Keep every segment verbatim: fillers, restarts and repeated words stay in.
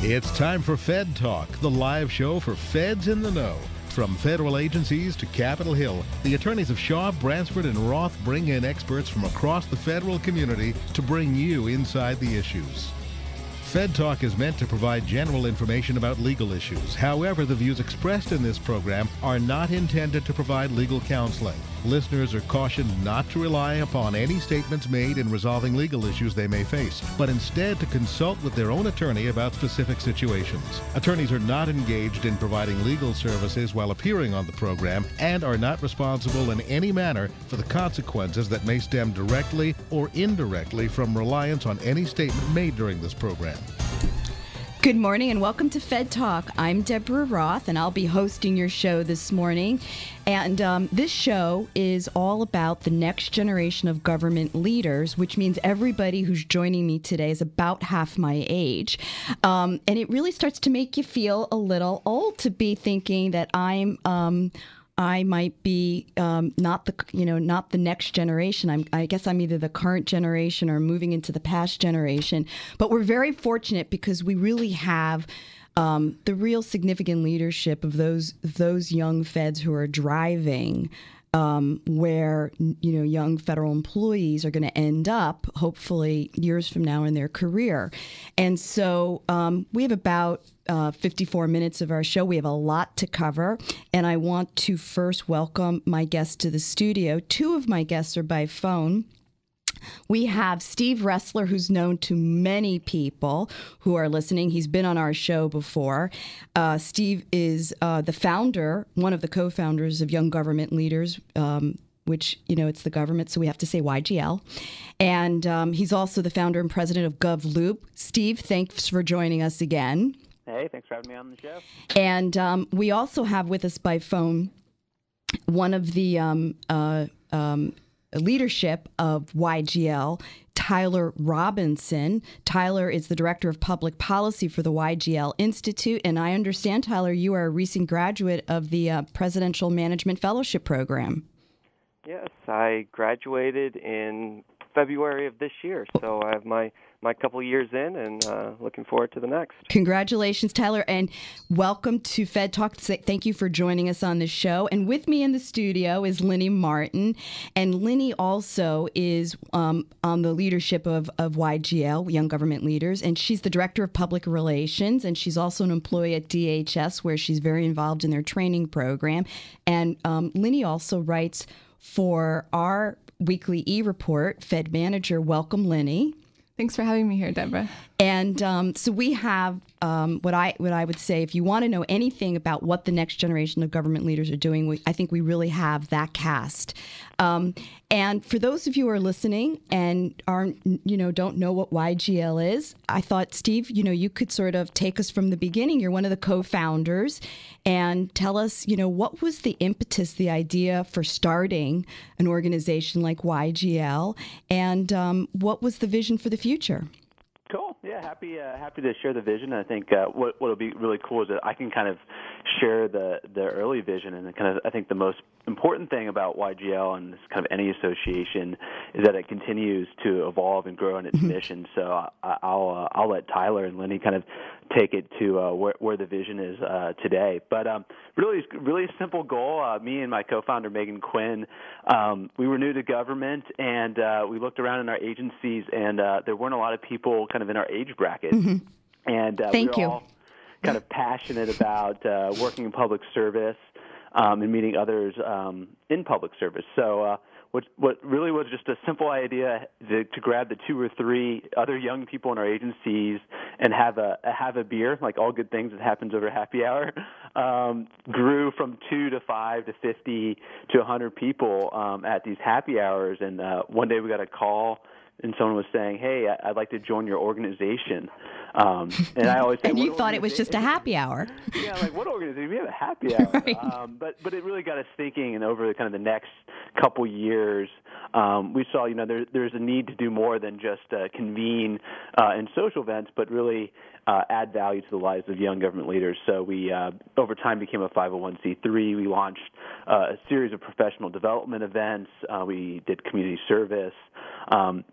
It's time for Fed Talk, the live show for feds in the know. From federal agencies to Capitol Hill, the attorneys of Shaw, Bransford, and Roth bring in experts from across the federal community to bring you inside the issues. Fed Talk is meant to provide general information about legal issues. However, the views expressed in this program are not intended to provide legal counseling. Listeners are cautioned not to rely upon any statements made in resolving legal issues they may face, but instead to consult with their own attorney about specific situations. Attorneys are not engaged in providing legal services while appearing on the program and are not responsible in any manner for the consequences that may stem directly or indirectly from reliance on any statement made during this program. Good morning and welcome to Fed Talk. I'm Deborah Roth and I'll be hosting your show this morning. And um, this show is all about the next generation of government leaders, which means everybody who's joining me today is about half my age. Um, and it really starts to make you feel a little old to be thinking that I'm... Um, I might be um, not the you know not the next generation. I'm, I guess I'm either the current generation or moving into the past generation. But we're very fortunate because we really have um, the real significant leadership of those those young feds who are driving um, where you know young federal employees are going to end up, hopefully years from now in their career. And so um, we have about Uh, fifty-four minutes of our show. We have a lot to cover, and I want to first welcome my guests to the studio. Two of my guests are by phone. We have Steve Ressler, who's known to many people who are listening. He's been on our show before. Uh, Steve is uh, the founder, one of the co-founders of Young Government Leaders, um, which, you know, it's the government, so we have to say Y G L. And um, he's also the founder and president of GovLoop. Steve, thanks for joining us again. Hey, thanks for having me on the show. And um, we also have with us by phone one of the um, uh, um, leadership of Y G L, Tyler Robinson. Tyler is the director of public policy for the Y G L Institute. And I understand, Tyler, you are a recent graduate of the uh, Presidential Management Fellowship Program. Yes, I graduated in February of this year, so I have my, my couple years in and uh, looking forward to the next. Congratulations, Tyler, and welcome to Fed Talk. Thank you for joining us on the show. And with me in the studio is Linny Martin, and Linny also is um, on the leadership of, of Y G L, Young Government Leaders, and she's the Director of Public Relations, and she's also an employee at D H S, where she's very involved in their training program. And um, Linny also writes for our weekly e-report, Fed Manager. Welcome, Linny. Thanks for having me here, Deborah. And um, so we have um, what I what I would say, if you want to know anything about what the next generation of government leaders are doing, we, I think we really have that cast. Um, and for those of you who are listening and aren't, you know, don't know what Y G L is, I thought, Steve, you know, you could sort of take us from the beginning. You're one of the co-founders, and tell us, you know, what was the impetus, the idea for starting an organization like Y G L, and um, what was the vision for the future? Cool. Yeah, happy uh, happy to share the vision. I think uh, what what'll be really cool is that I can kind of share the, the early vision, and the kind of I think the most important thing about Y G L and this kind of any association is that it continues to evolve and grow in its mm-hmm. mission. So I, I'll uh, I'll let Tyler and Linny kind of take it to uh, where, where the vision is uh, today. But um, really, really simple goal. Uh, me and my co-founder Megan Quinn, um, we were new to government, and uh, we looked around in our agencies, and uh, there weren't a lot of people kind of in our age bracket. Mm-hmm. And uh, Thank we were you. all kind of passionate about uh, working in public service um, and meeting others um, in public service. So uh, what what really was just a simple idea to, to grab the two or three other young people in our agencies and have a have a beer, like all good things that happens over happy hour, um, grew from two to five to fifty to one hundred people um, at these happy hours. And uh, one day we got a call, and someone was saying, "Hey, I'd like to join your organization." Um, and I always say, and you thought it was just a happy hour. Yeah, like what organization? We have a happy hour. Right. Um, but but it really got us thinking, and over the, kind of the next couple years, um, we saw you know there, there's a need to do more than just uh, convene uh, in social events, but really uh, add value to the lives of young government leaders. So we uh, over time became a five oh one c three. We launched uh, a series of professional development events. Uh, we did community service. Um,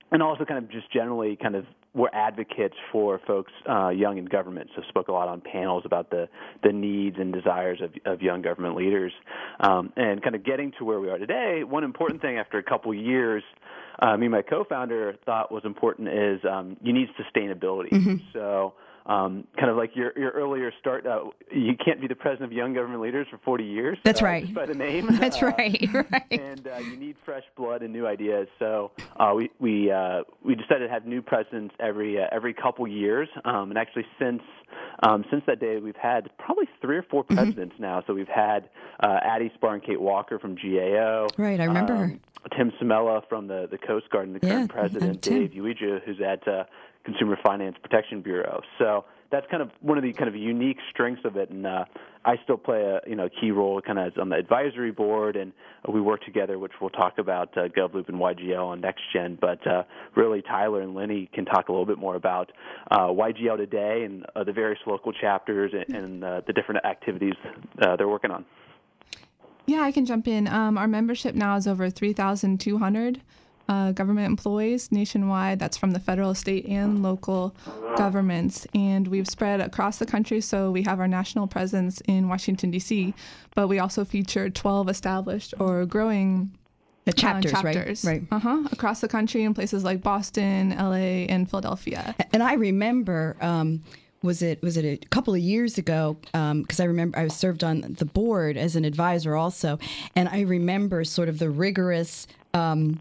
and also kind of just generally kind of we're advocates for folks uh, young in government. So spoke a lot on panels about the, the needs and desires of, of young government leaders. Um, and kind of getting to where we are today, one important thing after a couple years, uh, me and my co-founder thought was important is um, you need sustainability. Mm-hmm. So Um, kind of like your your earlier start, uh, you can't be the president of Young Government Leaders for forty years. That's uh, right. Just by the name. That's uh, right. Right. And uh, you need fresh blood and new ideas. So uh, we we uh, we decided to have new presidents every uh, every couple years. Um, and actually, since um, since that day, we've had probably three or four presidents mm-hmm. now. So we've had uh, Addie Spar and Kate Walker from G A O. Right, I remember um, her. Tim Samela from the, the Coast Guard and the current yeah, president, Dave Uija, who's at uh, Consumer Finance Protection Bureau. So that's kind of one of the kind of unique strengths of it, and uh, I still play a you know key role kind of on the advisory board, and we work together, which we'll talk about uh, GovLoop and Y G L on NextGen. But uh, really, Tyler and Lenny can talk a little bit more about uh, Y G L today and uh, the various local chapters and, and uh, the different activities uh, they're working on. Yeah, I can jump in. Um, our membership now is over three thousand two hundred uh, government employees nationwide. That's from the federal, state, and local governments. And we've spread across the country, so we have our national presence in Washington, D C, but we also feature twelve established or growing the chapters, uh, chapters. right? Right. Uh-huh. Across the country in places like Boston, L A, and Philadelphia. And I remember... Um, Was it was it a couple of years ago? Because um, I remember I was served on the board as an advisor also, and I remember sort of the rigorous um,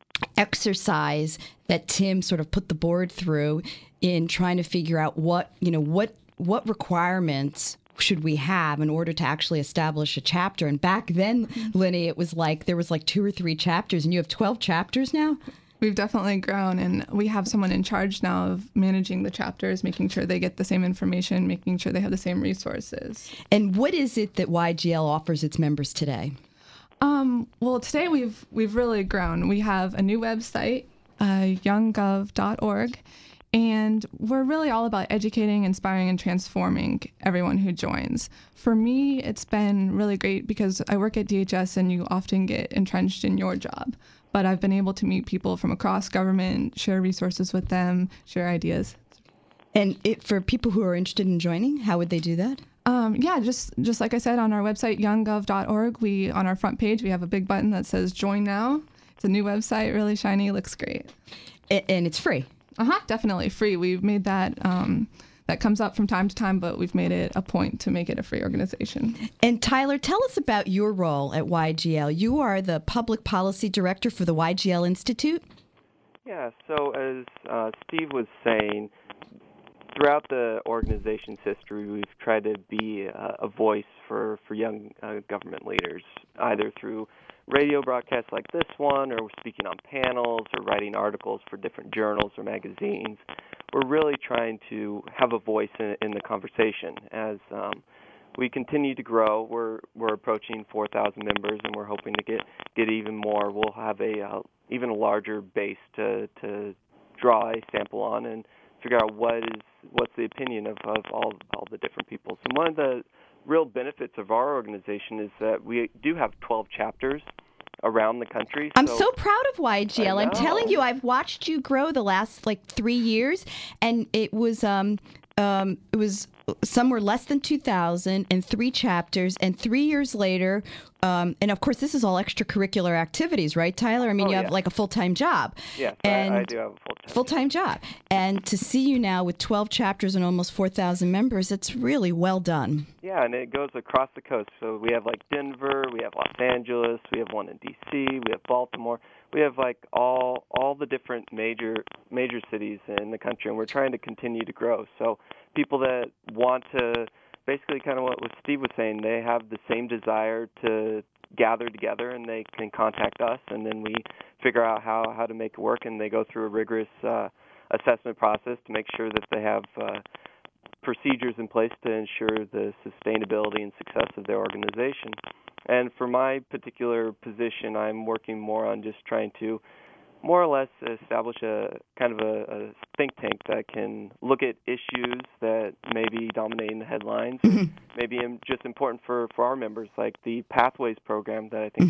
exercise that Tim sort of put the board through in trying to figure out what you know what what requirements should we have in order to actually establish a chapter. And back then, mm-hmm. Lenny, it was like there was like two or three chapters, and you have twelve chapters now. We've definitely grown, and we have someone in charge now of managing the chapters, making sure they get the same information, making sure they have the same resources. And what is it that Y G L offers its members today? Um, well, today we've we've really grown. We have a new website, uh, young gov dot org, and we're really all about educating, inspiring, and transforming everyone who joins. For me, it's been really great because I work at D H S, and you often get entrenched in your job. But I've been able to meet people from across government, share resources with them, share ideas. And it, for people who are interested in joining, how would they do that? Um, yeah, just just like I said, on our website, young gov dot org, we on our front page, we have a big button that says Join Now. It's a new website, really shiny, looks great. And, and it's free? Uh-huh, definitely free. We've made that... Um, That comes up from time to time, but we've made it a point to make it a free organization. And Tyler, tell us about your role at Y G L. You are the Public Policy Director for the Y G L Institute. Yeah, so as uh, Steve was saying, throughout the organization's history, we've tried to be uh, a voice for, for young uh, government leaders, either through radio broadcasts like this one, or speaking on panels, or writing articles for different journals or magazines. We're really trying to have a voice in, in the conversation. As um, we continue to grow, we're we're approaching four thousand members, and we're hoping to get, get even more. We'll have a uh, even a larger base to to draw a sample on and figure out what is what's the opinion of, of all all the different people. So one of the real benefits of our organization is that we do have twelve chapters around the country. I'm so, so proud of Y G L. I'm telling you, I've watched you grow the last like three years, and it was um um it was some were less than two thousand and three chapters, and three years later, um and of course this is all extracurricular activities, right, Tyler? I mean, oh, you yeah. have like a full time job. Yes, and I, I do have a full time full time job, and to see you now with twelve chapters and almost four thousand members, it's really well done. Yeah, and it goes across the coast. So we have like Denver, we have Los Angeles, we have one in D C, we have Baltimore. We have like all all the different major major cities in the country, and we're trying to continue to grow. So people that want to, basically kind of what, what Steve was saying, they have the same desire to gather together, and they can contact us, and then we figure out how, how to make it work, and they go through a rigorous uh, assessment process to make sure that they have uh, procedures in place to ensure the sustainability and success of their organization. And for my particular position, I'm working more on just trying to more or less establish a kind of a, a think tank that can look at issues that may be dominating the headlines, mm-hmm. maybe just important for, for our members, like the Pathways program that I think mm-hmm. will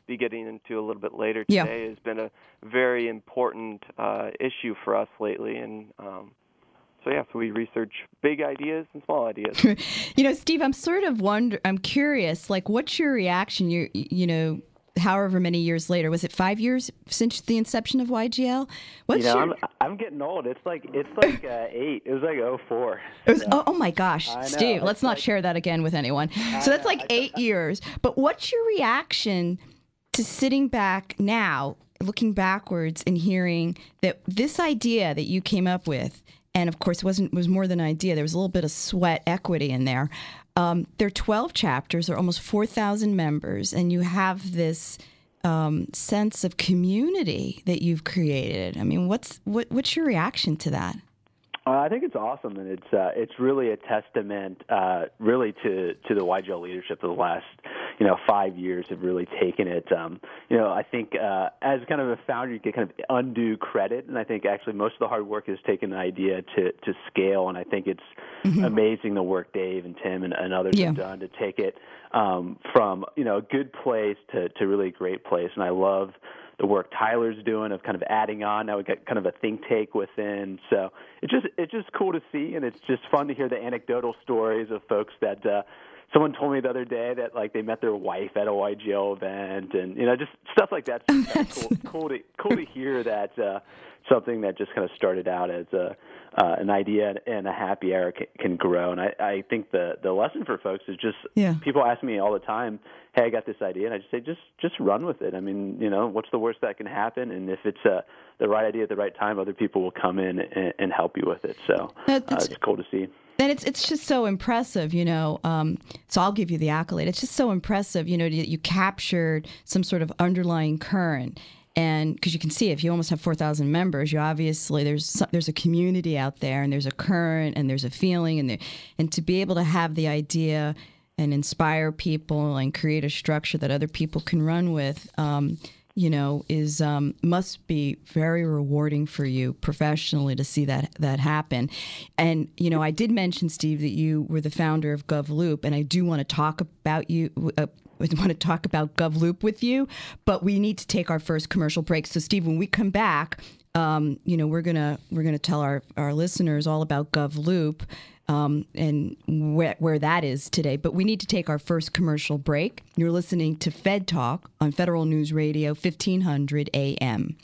be getting into a little bit later Yeah. today, has been a very important uh, issue for us lately. And um, so, yeah, so we research big ideas and small ideas. You know, Steve, I'm sort of wonder. I'm curious. Like, what's your reaction? You you know, however many years later, was it five years since the inception of Y G L? What's You know, your? I'm I'm getting old. It's like it's like uh, eight. It was like oh four. It was, oh, oh my gosh, I know, Steve, it's let's not like- share that again with anyone. So that's know, like I- eight years. But what's your reaction to sitting back now, looking backwards and hearing that this idea that you came up with, and of course it wasn't was more than an idea, there was a little bit of sweat equity in there. Um, there are twelve chapters, there are almost four thousand members, and you have this um, sense of community that you've created. I mean, what's what, what's your reaction to that? Uh, I think it's awesome, and it's uh, it's really a testament, uh, really to to the Y G L leadership of the last, you know, five years have really taken it. Um, you know, I think uh, as kind of a founder, you get kind of undue credit, and I think actually most of the hard work has taken the idea to to scale, and I think it's mm-hmm. amazing the work Dave and Tim and, and others yeah. have done to take it um, from you know a good place to to really a great place, and I love the work Tyler's doing of kind of adding on. Now we got kind of a think tank within. So it's just it's just cool to see, and it's just fun to hear the anecdotal stories of folks that uh, someone told me the other day that like they met their wife at a Y G L event, and you know just stuff like that. It's kind of cool, cool to cool to hear that uh, something that just kind of started out as a uh, an idea and a happy hour can, can grow. And I, I think the the lesson for folks is just yeah. people ask me all the time, hey, I got this idea, and I just say, just just run with it. I mean, you know, what's the worst that can happen? And if it's uh, the right idea at the right time, other people will come in and, and help you with it. So uh, it's cool to see. And it's it's just so impressive, you know. Um, so I'll give you the accolade. It's just so impressive, you know, that you captured some sort of underlying current. And because you can see, if you almost have four thousand members, you obviously there's some, there's a community out there, and there's a current, and there's a feeling, and there, and to be able to have the idea and inspire people and create a structure that other people can run with, um, you know, is um, must be very rewarding for you professionally to see that that happen. And you know, I did mention, Steve, that you were the founder of GovLoop, and I do want to talk about you. Uh, I want to talk about GovLoop with you, but we need to take our first commercial break. So, Steve, when we come back, um, you know, we're gonna we're gonna tell our, our listeners all about GovLoop um, and where where that is today. But we need to take our first commercial break. You're listening to Fed Talk on Federal News Radio, fifteen hundred A M.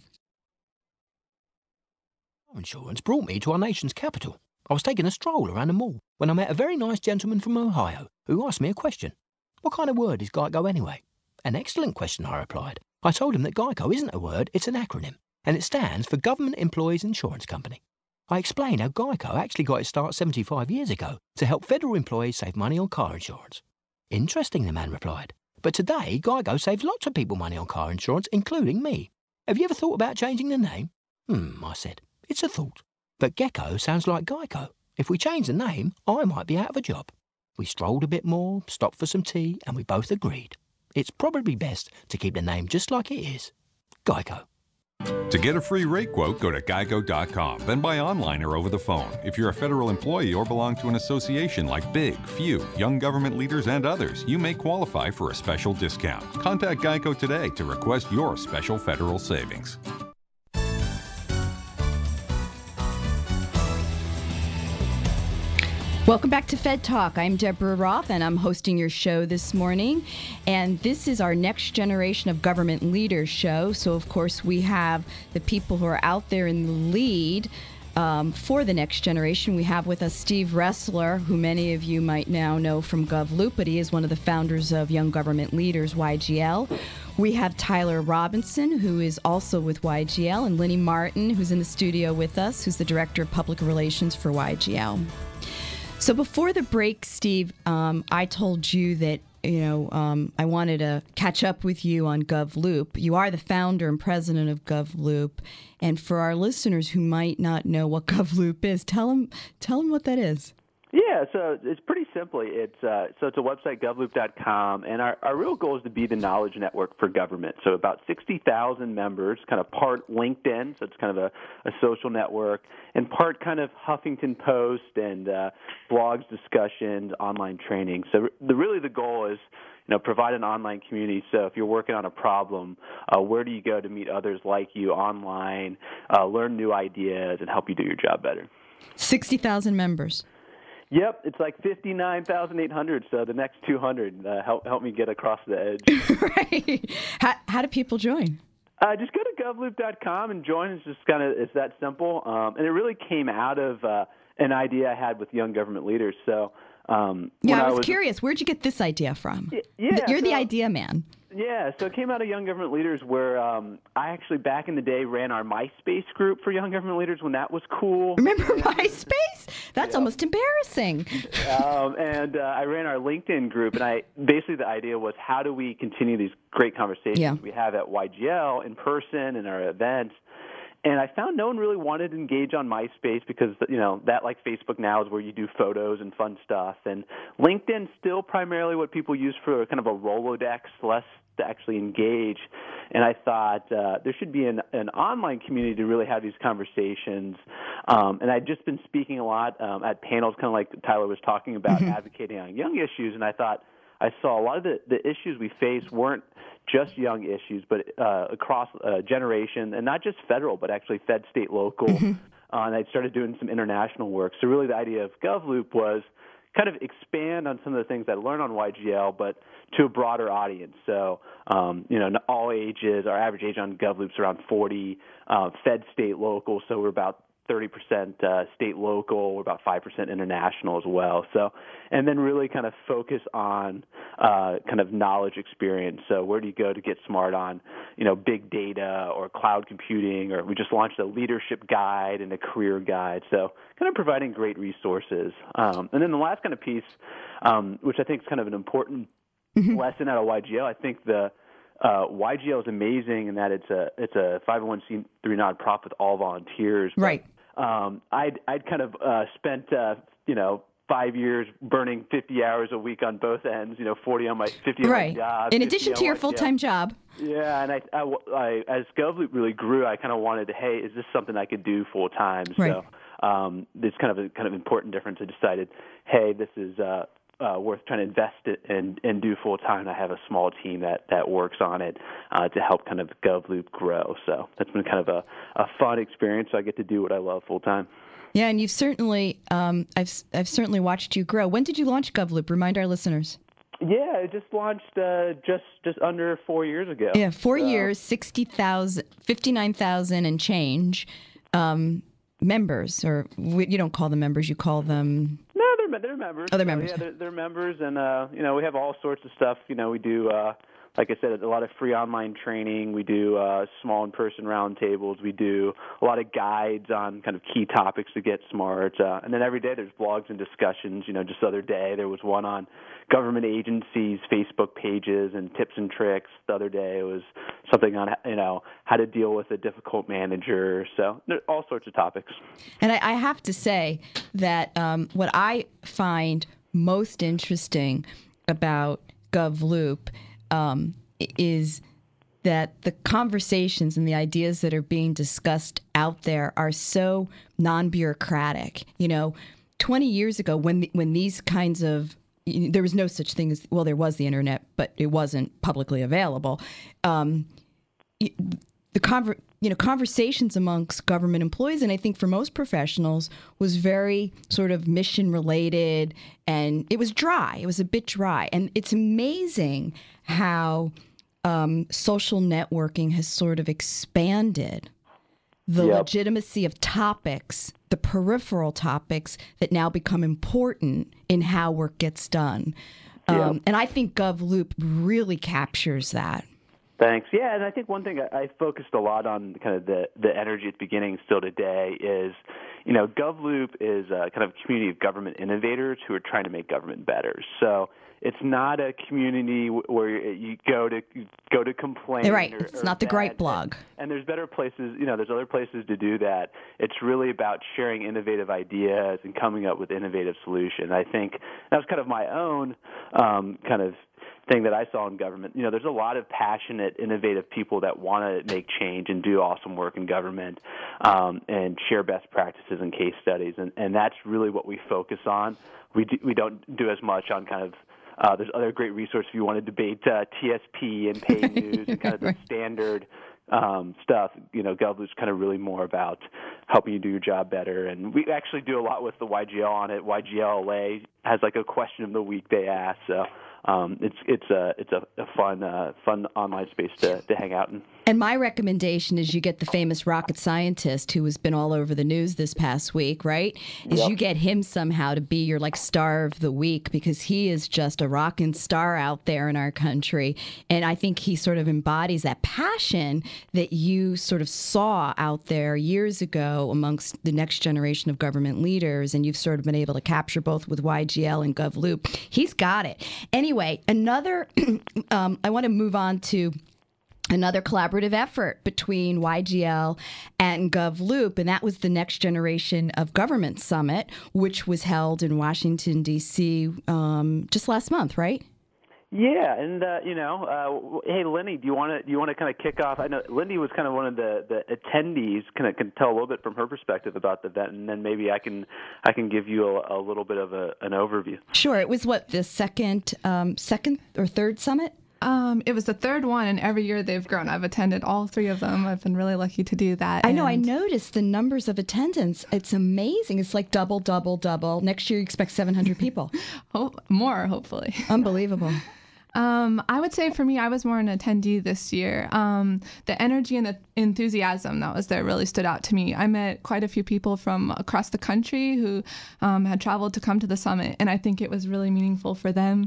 Insurance brought me to our nation's capital. I was taking a stroll around the mall when I met a very nice gentleman from Ohio who asked me a question. What kind of word is GEICO anyway? An excellent question, I replied. I told him that GEICO isn't a word, it's an acronym, and it stands for Government Employees Insurance Company. I explained how GEICO actually got its start seventy-five years ago to help federal employees save money on car insurance. Interesting, the man replied. But today, GEICO saves lots of people money on car insurance, including me. Have you ever thought about changing the name? Hmm, I said. It's a thought. But Gecko sounds like GEICO. If we change the name, I might be out of a job. We strolled a bit more, stopped for some tea, and we both agreed. It's probably best to keep the name just like it is. GEICO. To get a free rate quote, go to geico dot com, then buy online or over the phone. If you're a federal employee or belong to an association like Big, Few, Young Government Leaders, and others, you may qualify for a special discount. Contact Geico today to request your special federal savings. Welcome back to Fed Talk. I'm Deborah Roth, and I'm hosting your show this morning. And this is our Next Generation of Government Leaders show. So, of course, we have the people who are out there in the lead um, for the next generation. We have with us Steve Ressler, who many of you might now know from GovLoop, but he is one of the founders of Young Government Leaders, Y G L. We have Tyler Robinson, who is also with Y G L, and Lenny Martin, who's in the studio with us, who's the Director of Public Relations for Y G L. So before the break, Steve, um, I told you that, you know, um, I wanted to catch up with you on GovLoop. You are the founder and president of GovLoop. And for our listeners who might not know what GovLoop is, tell them, tell them what that is. Yeah, so it's pretty simply. It's uh, so it's a website, govloop dot com, and our, our real goal is to be the knowledge network for government. So about sixty thousand members, kind of part LinkedIn, so it's kind of a, a social network, and part kind of Huffington Post and uh, blogs, discussions, online training. So the, really the goal is, you know, provide an online community. So if you're working on a problem, uh, where do you go to meet others like you online, uh, learn new ideas, and help you do your job better? sixty thousand members. Yep, it's like fifty-nine thousand eight hundred, so the next two hundred uh, help help me get across the edge. Right. How, how do people join? Uh, just go to govloop dot com and join. It's just kind of it's that simple. Um, and it really came out of uh, an idea I had with young government leaders. So um, yeah, I was, I was curious. Where'd you get this idea from? Yeah, You're so, the idea man. Yeah, so it came out of Young Government Leaders where um, I actually back in the day ran our MySpace group for Young Government Leaders when that was cool. Remember MySpace? That's yeah. almost embarrassing. um, and uh, I ran our LinkedIn group, and I basically the idea was how do we continue these great conversations yeah. we have at Y G L in person and our events. And I found no one really wanted to engage on MySpace because, you know, that, like Facebook now, is where you do photos and fun stuff. And LinkedIn's still primarily what people use for kind of a Rolodex, less to actually engage. And I thought uh, there should be an, an online community to really have these conversations. Um, and I'd just been speaking a lot um, at panels, kind of like Tyler was talking about, mm-hmm. advocating on young issues. And I thought I saw a lot of the, the issues we face weren't just young issues, but uh, across a generation, and not just federal, but actually fed, state, local. Mm-hmm. Uh, and I started doing some international work. So really the idea of GovLoop was kind of expand on some of the things I learned on Y G L, but to a broader audience. So, um, you know, all ages, our average age on GovLoop's around forty, uh, fed, state, local, so we're about thirty percent uh, state, local, we're about five percent international as well. So, and then really kind of focus on uh, kind of knowledge experience. So where do you go to get smart on, you know, big data or cloud computing, or we just launched a leadership guide and a career guide. So kind of providing great resources. Um, and then the last kind of piece, um, which I think is kind of an important mm-hmm. lesson out of Y G L, I think the Uh, Y G L is amazing in that it's a it's a five oh one c three nonprofit with all volunteers. But, right. Um, I'd I'd kind of uh, spent uh, you know five years burning fifty hours a week on both ends. You know, forty on my fifty right. on my job. In addition to your full time job. Yeah, and I, I, I as GovLoop really grew, I kind of wanted to, hey, is this something I could do full time? Right. So um, it's kind of a kind of important difference. I decided, hey, this is. Uh, Uh, worth trying to invest it and, and do full time. I have a small team that, that works on it uh, to help kind of GovLoop grow. So that's been kind of a, a fun experience. So I get to do what I love full time. Yeah, and you've certainly um, I've I've certainly watched you grow. When did you launch GovLoop? Remind our listeners. Yeah, it just launched uh, just just under four years ago. Yeah, four so. years, sixty thousand, fifty-nine thousand and change um, members, or we, you don't call them members, you call them. They're members. Oh, they're members. So, yeah, they're, they're members, and uh, you know we have all sorts of stuff. You know, we do, uh, like I said, a lot of free online training. We do uh, small in-person roundtables. We do a lot of guides on kind of key topics to get smart. Uh, and then every day there's blogs and discussions. You know, just the other day there was one on government agencies' Facebook pages and tips and tricks. The other day it was something on, you know, how to deal with a difficult manager. So there are all sorts of topics. And I, I have to say that um, what I find most interesting about GovLoop um, is that the conversations and the ideas that are being discussed out there are so non-bureaucratic. You know, twenty years ago when the, when these kinds of there was no such thing as, well, there was the internet, but it wasn't publicly available. Um, the conver- you know, conversations amongst government employees, and I think for most professionals, was very sort of mission related, and it was dry. It was a bit dry. And it's amazing how um, social networking has sort of expanded the yep. legitimacy of topics, the peripheral topics that now become important in how work gets done. Um, yep. And I think GovLoop really captures that. Thanks. Yeah, and I think one thing I focused a lot on, kind of the, the energy at the beginning, still today, is, you know, GovLoop is a kind of community of government innovators who are trying to make government better. So it's not a community where you go to you go to complain. Right. Or, it's or not the bad. Gripe blog. And, and there's better places, you know, there's other places to do that. It's really about sharing innovative ideas and coming up with innovative solutions. I think that was kind of my own um, kind of thing that I saw in government. You know, there's a lot of passionate, innovative people that want to make change and do awesome work in government um, and share best practices and case studies, and, and that's really what we focus on. We do, we don't do as much on kind of uh, there's other great resources if you want to debate uh, T S P and pay news and kind of the Right. standard um, stuff. You know, GovLoop's kind of really more about helping you do your job better, and we actually do a lot with the Y G L on it. Y G L L A has like a question of the week they ask, so. Um, it's it's a it's a, a fun uh, fun online space to, to hang out in. And my recommendation is you get the famous rocket scientist who has been all over the news this past week, right? Is Yep. you get him somehow to be your like star of the week because he is just a rockin' star out there in our country. And I think he sort of embodies that passion that you sort of saw out there years ago amongst the next generation of government leaders. And you've sort of been able to capture both with Y G L and GovLoop. He's got it. Anyway, another, um, I want to move on to another collaborative effort between Y G L and GovLoop, and that was the Next Generation of Government Summit, which was held in Washington, D C um, just last month, right? Yeah, and uh, you know, uh, hey, Lenny, do you want to do you want to kind of kick off? I know Lindy was kind of one of the, the attendees. Kind of can tell a little bit from her perspective about the event, and then maybe I can I can give you a, a little bit of a, an overview. Sure. It was what the second um, second or third summit. Um, it was the third one, and every year they've grown. I've attended all three of them. I've been really lucky to do that. I know. I and- noticed the numbers of attendance. It's amazing. It's like double, double, double. Next year, you expect seven hundred people. Ho- more, hopefully. Unbelievable. Um, I would say for me, I was more an attendee this year. Um, the energy and the enthusiasm that was there really stood out to me. I met quite a few people from across the country who um, had traveled to come to the summit, and I think it was really meaningful for them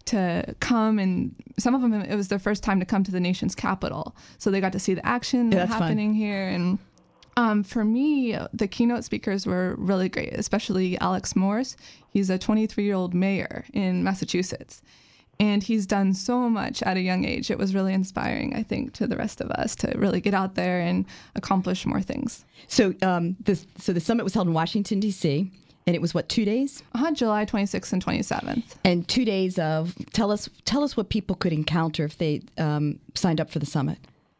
to come, and some of them, it was their first time to come to the nation's capital. So they got to see the action Yeah, that's fun. happening here. And um, for me, the keynote speakers were really great, especially Alex Morse. He's a twenty-three-year-old mayor in Massachusetts. And he's done so much at a young age. It was really inspiring, I think, to the rest of us to really get out there and accomplish more things. So, um, this, so the summit was held in Washington, D C, and it was what, two days? Uh-huh, July twenty-sixth and twenty-seventh. And two days of tell us tell us what people could encounter if they um, signed up for the summit.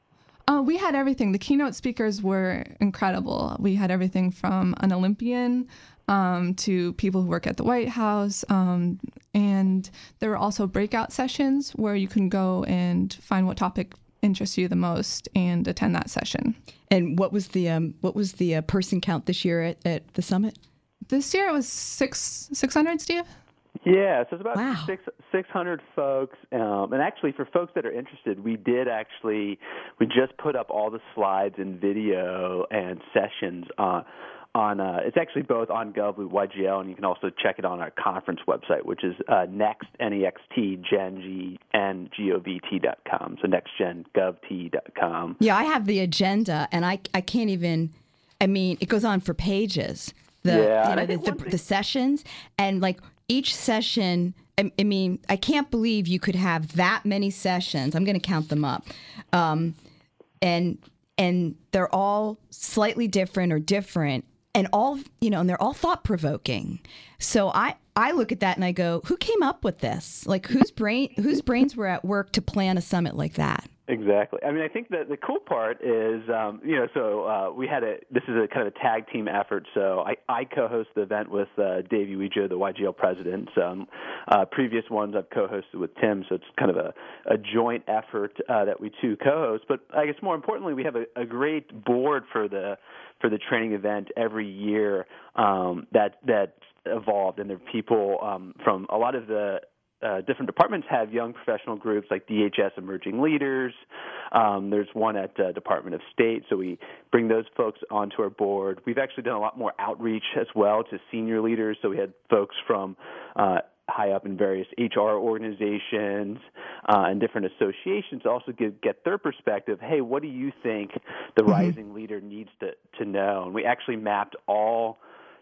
Uh, we had everything. The keynote speakers were incredible. We had everything from an Olympian um, to people who work at the White House. Um, and there were also breakout sessions where you can go and find what topic interests you the most and attend that session. And what was the um, what was the uh, person count this year at, at the summit? This year it was six six hundred, Steve. Yeah, so it's about Wow. six six hundred folks, um, and actually for folks that are interested, we did actually we just put up all the slides and video and sessions uh, on. Uh, it's actually both on GovLoop Y G L, and you can also check it on our conference website, which is uh, next N E X T Gen G N G O V T dot com. So nextgen gov t dot com. Yeah, I have the agenda, and I I can't even. I mean, it goes on for pages. The Yeah, you and know I the, think the, one thing- the sessions and like each session. I, I mean, I can't believe you could have that many sessions. I'm going to count them up, um, and and they're all slightly different or different, and all you know, and they're all thought provoking. So I I look at that and I go, who came up with this? Like whose brain whose brains were at work to plan a summit like that? Exactly. I mean, I think that the cool part is, um, you know, so uh, we had a, this is a kind of a tag team effort. So I, I co-host the event with uh, Dave Uijo, the Y G L president. Um, uh, previous ones I've co-hosted with Tim, so it's kind of a, a joint effort uh, that we two co-host. But I guess more importantly, we have a, a great board for the for the training event every year um, that that evolved, and there are people um, from a lot of the Uh, different departments have young professional groups like D H S Emerging Leaders. Um, there's one at uh, Department of State, so we bring those folks onto our board. We've actually done a lot more outreach as well to senior leaders, so we had folks from uh, high up in various H R organizations uh, and different associations to also give, get their perspective. Hey, what do you think the Mm-hmm. rising leader needs to, to know? And we actually mapped all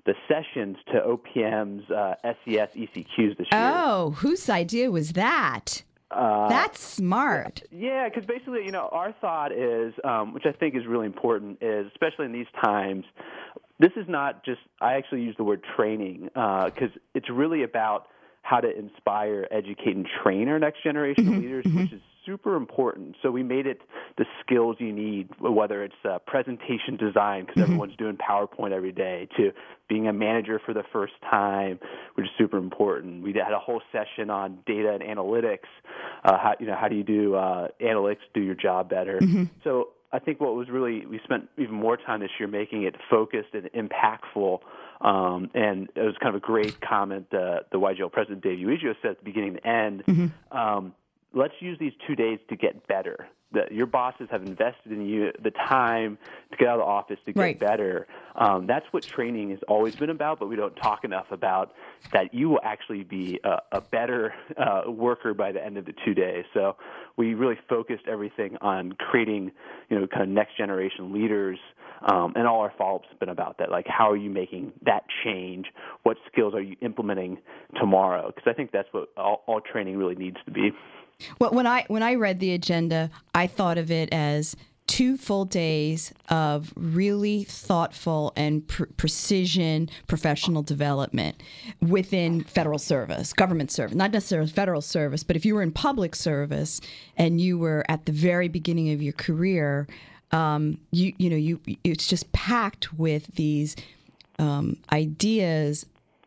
the sessions to O P M's uh, S E S E C Qs this year. Oh, whose idea was that? Uh, That's smart. Yeah, because basically, you know, our thought is, um, which I think is really important, is especially in these times, this is not just, I actually use the word training, because uh, it's really about how to inspire, educate, and train our next generation mm-hmm, of leaders, mm-hmm. which is super important. So we made it the skills you need, whether it's uh, presentation design, because mm-hmm. everyone's doing PowerPoint every day, to being a manager for the first time, which is super important. We had a whole session on data and analytics. Uh, how you know how do you do uh, analytics do your job better? Mm-hmm. So I think what was really, we spent even more time this year making it focused and impactful. Um, and it was kind of a great comment uh, the Y G L president, Dave Uegio, said at the beginning and the end. Mm-hmm. Um, let's use these two days to get better. That your bosses have invested in you the time to get out of the office to get right. better. Um, that's what training has always been about, but we don't talk enough about that you will actually be a, a better uh, worker by the end of the two days. So we really focused everything on creating, you know, kind of next generation leaders. Um, and all our follow-ups have been about that. Like, how are you making that change? What skills are you implementing tomorrow? Because I think that's what all, all training really needs to be. Well, when I when I read the agenda, I thought of it as two full days of really thoughtful and pr- precision professional development within federal service, government service, not necessarily federal service, but if you were in public service and you were at the very beginning of your career, um, you you know you it's just packed with these um, ideas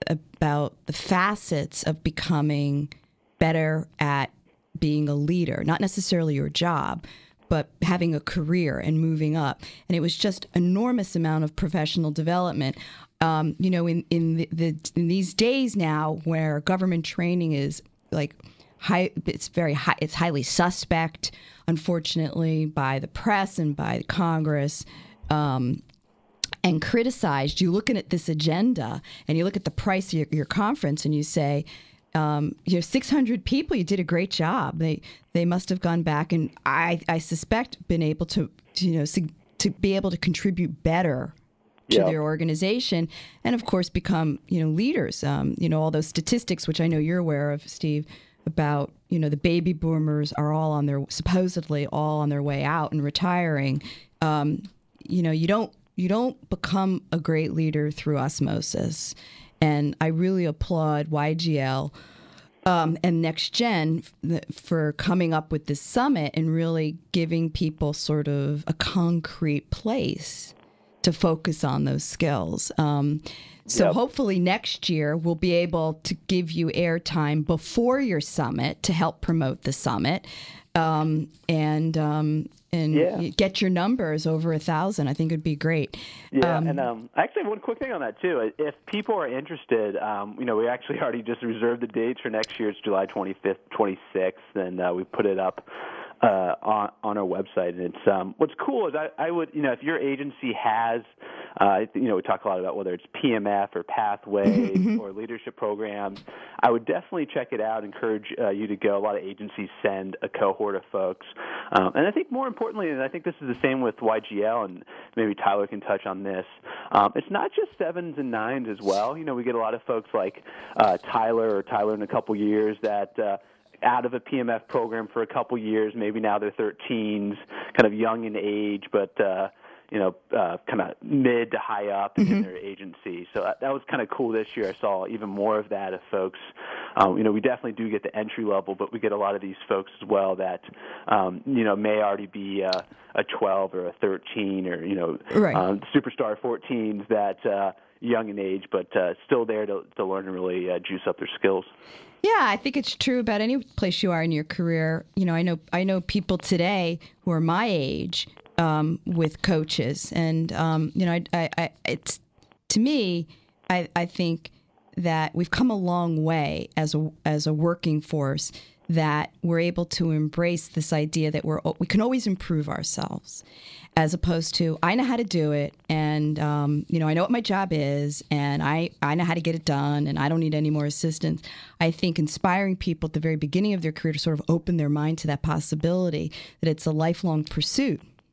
about the facets of becoming better at being a leader, not necessarily your job, but having a career and moving up. And it was just enormous amount of professional development. Um, you know, in in, the, the, in these days now, where government training is like high, it's very high, it's highly suspect, unfortunately, by the press and by the Congress. Um, and criticized. You looking at this agenda, and you look at the price of your, your conference, and you say, Um, you know, six hundred people, you did a great job. They they must have gone back and I, I suspect been able to, to you know, to be able to contribute better to yep. their organization and, of course, become, you know, leaders. Um, you know, all those statistics, which I know you're aware of, Steve, about, you know, the baby boomers are all on their, supposedly all on their way out and retiring. Um, you know, you don't you don't become a great leader through osmosis. And I really applaud Y G L um, and NextGen f- for coming up with this summit and really giving people sort of a concrete place to focus on those skills. Um, so yep. hopefully next year we'll be able to give you airtime before your summit to help promote the summit. Um, and um, and yeah. get your numbers over a thousand. I think it'd be great. Yeah, um, and um, I actually have one quick thing on that too. If people are interested, um, you know, we actually already just reserved the dates for next year. It's July twenty-fifth, twenty-sixth, and uh, we put it up uh, on on our website. And it's um, what's cool is I, I would, you know, if your agency has, uh, you know, we talk a lot about whether it's P M F or Pathways or leadership programs. I would definitely check it out. Encourage uh, you to go. A lot of agencies send a cohort of folks, um, and I think more importantly, and I think this is the same with Y G L, and maybe Tyler can touch on this. Um, it's not just sevens and nines as well. You know, we get a lot of folks like uh, Tyler or Tyler in a couple years that. Uh, out of a P M F program for a couple years, maybe now they're thirteens, kind of young in age, but, uh, you know, uh, kind of mid to high up mm-hmm. in their agency. So that, that was kind of cool this year. I saw even more of that of folks. Um, you know, we definitely do get the entry level, but we get a lot of these folks as well that, um, you know, may already be uh, a twelve or a thirteen or, you know, right. um, superstar fourteens that uh, young in age, but uh, still there to, to learn and really uh, juice up their skills. Yeah, I think it's true about any place you are in your career. You know, I know I know people today who are my age um, with coaches, and um, you know, I, I, I, it's to me, I, I think that we've come a long way as a as a working force. That we're able to embrace this idea that we're we can always improve ourselves, as opposed to I know how to do it, and um, you know I know what my job is, and I, I know how to get it done, and I don't need any more assistance. I think inspiring people at the very beginning of their career to sort of open their mind to that possibility that it's a lifelong pursuit.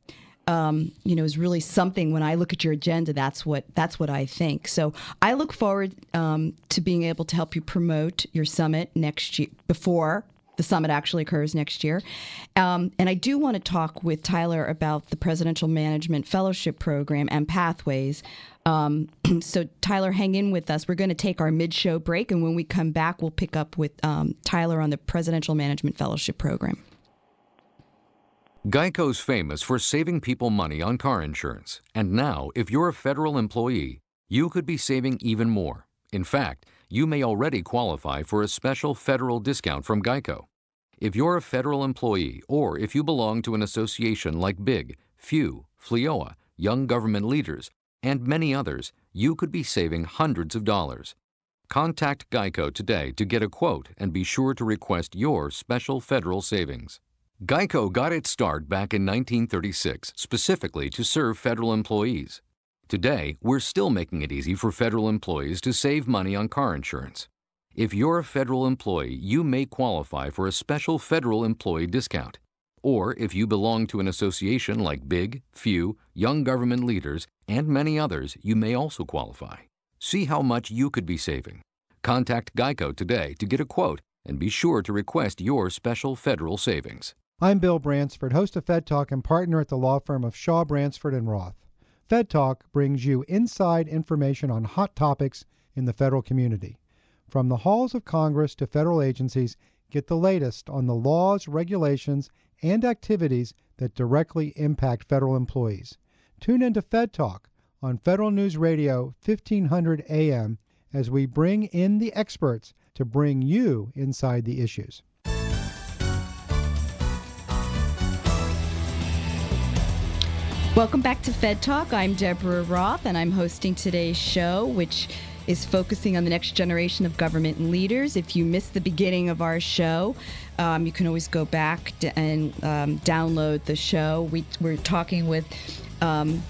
um, you know, is really something. When I look at your agenda, that's what that's what I think. So I look forward um, to being able to help you promote your summit next year, before the summit actually occurs next year. Um, and I do want to talk with Tyler about the Presidential Management Fellowship Program and Pathways. Um, so Tyler, hang in with us. We're going to take our mid-show break, and when we come back, we'll pick up with um, Tyler on the Presidential Management Fellowship Program. Geico's famous for saving people money on car insurance. And now, if you're a federal employee, you could be saving even more. In fact, you may already qualify for a special federal discount from Geico. If you're a federal employee, or if you belong to an association like BIG, FEW, FLIOA, Young Government Leaders, and many others, you could be saving hundreds of dollars. Contact Geico today to get a quote and be sure to request your special federal savings. Geico got its start back in nineteen thirty-six, specifically to serve federal employees. Today, we're still making it easy for federal employees to save money on car insurance. If you're a federal employee, you may qualify for a special federal employee discount. Or if you belong to an association like BIG, FEW, Young Government Leaders, and many others, you may also qualify. See how much you could be saving. Contact Geico today to get a quote and be sure to request your special federal savings. I'm Bill Bransford, host of Fed Talk and partner at the law firm of Shaw, Bransford and Roth. Fed Talk brings you inside information on hot topics in the federal community. From the halls of Congress to federal agencies, get the latest on the laws, regulations, and activities that directly impact federal employees. Tune into Fed Talk on Federal News Radio fifteen hundred A M as we bring in the experts to bring you inside the issues. Welcome back to Fed Talk. I'm Deborah Roth, and I'm hosting today's show, which is focusing on the next generation of government leaders. If you missed the beginning of our show, um, you can always go back to, and um, download the show. We, we're talking with, um,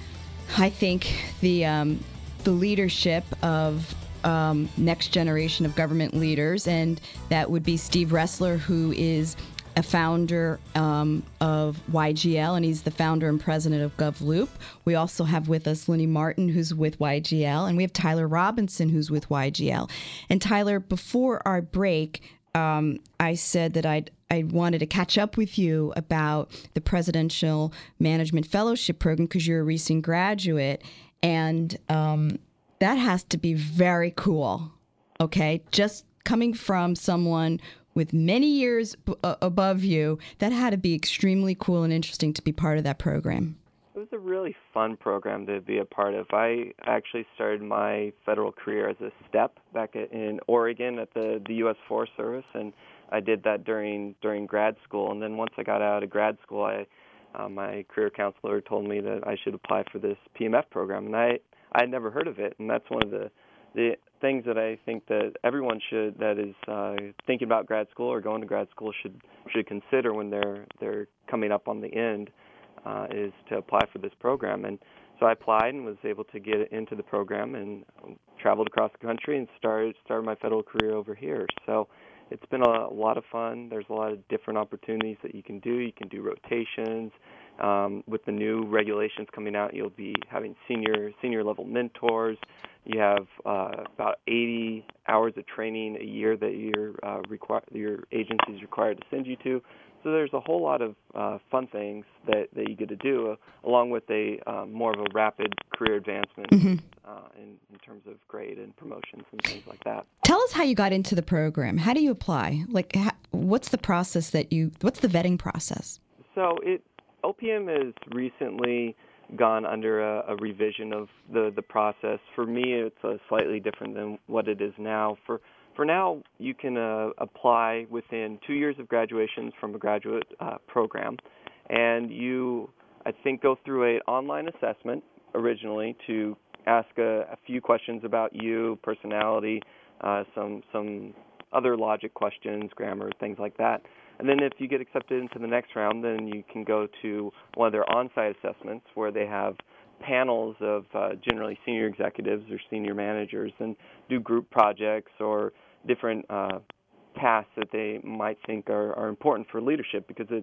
I think, the um, the leadership of um, next generation of government leaders, and that would be Steve Ressler, who is a founder um, of Y G L, and he's the founder and president of GovLoop. We also have with us Lenny Martin, who's with Y G L, and we have Tyler Robinson, who's with Y G L. And Tyler, before our break, um, I said that I'd, I wanted to catch up with you about the Presidential Management Fellowship Program because you're a recent graduate, and um, that has to be very cool, okay? Just coming from someone with many years b- uh, above you, that had to be extremely cool and interesting to be part of that program. It was a really fun program to be a part of. I actually started my federal career as a STEP back in Oregon at the, the U S Forest Service, and I did that during during grad school. And then once I got out of grad school, I uh, my career counselor told me that I should apply for this P M F program, and I I had never heard of it, and that's one of the the things that I think that everyone should that is uh, thinking about grad school or going to grad school should should consider when they're they're coming up on the end uh, is to apply for this program. And so I applied and was able to get into the program and traveled across the country and started started my federal career over here. So it's been a, a lot of fun. There's a lot of different opportunities that you can do. You can do rotations. Um, with the new regulations coming out, you'll be having senior senior level mentors. You have uh, about eighty hours of training a year that your uh, require your agency is required to send you to. So there's a whole lot of uh, fun things that, that you get to do, uh, along with a uh, more of a rapid career advancement mm-hmm. uh, in, in terms of grade and promotions and things like that. Tell us how you got into the program. How do you apply? Like, how, what's the process that you? What's the vetting process? So it O P M has recently gone under a, a revision of the, the process. For me, it's uh, slightly different than what it is now. For for now, you can uh, apply within two years of graduation from a graduate uh, program, and you, I think, go through an online assessment originally to ask a, a few questions about you, personality, uh, some some other logic questions, grammar, things like that. And then if you get accepted into the next round, then you can go to one of their on-site assessments where they have panels of uh, generally senior executives or senior managers and do group projects or different uh, tasks that they might think are, are important for leadership, because it's